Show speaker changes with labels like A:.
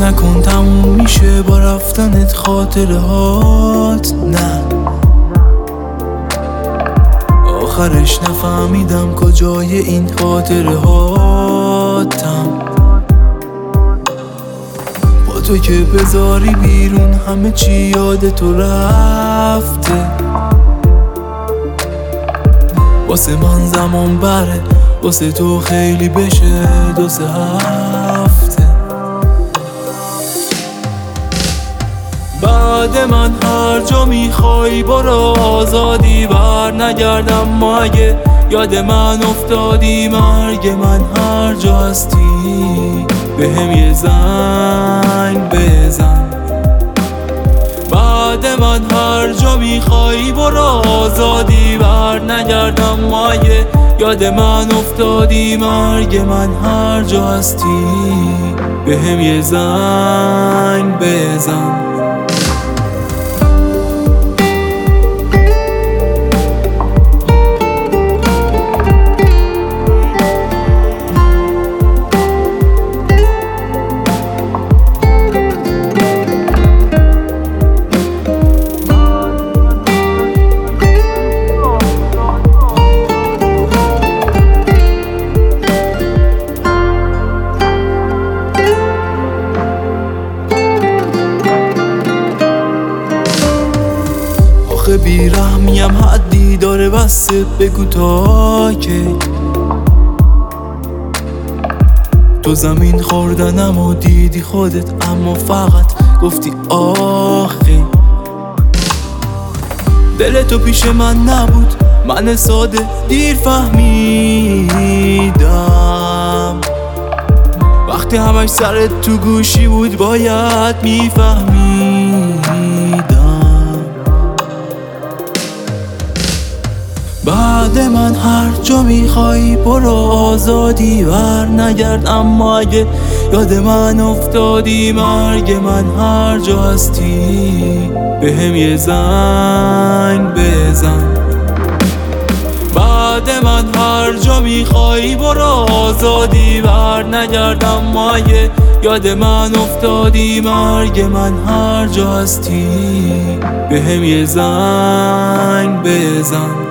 A: فکر نکن تموم میشه با رفتنت خاطره هات، نه آخرش نفهمیدم کجای این خاطره هاتم. با تو که بذاری بیرون همه چی یاد تو رفته. واسه من زمان بره، واسه تو خیلی بشه 2-3 هفته. بعد من هر جا میخوای برو آزادی، بر نگردم ما اگه یاد من افتادی. مرگ من هر جا هستی بهم یه زنگ بزن. بعد من هر جا میخوای برو آزادی، بر نگردم ما اگه یاد من افتادی. مرگ من هر جا هستی بهم یه زنگ بزن. آخه بیرحمیم حدی داره، بسه بگو تا کی تو زمین خوردنم و دیدی خودت، اما فقط گفتی آخی. دل تو پیش من نبود، من ساده دیر فهمیدم. وقتی همش سرت تو گوشی بود باید میفهمیدم. بعد من هر جا میخوای برو آزادی، بر نگرد اما اگه یاد من افتادی. مرگ من هر جا هستی بهم یه زنگ بزن. بعد من هر جا میخوای برو آزادی، بر نگرد اما اگه یاد من افتادی. مرگ من هر جا هستی بهم یه زنگ بزن.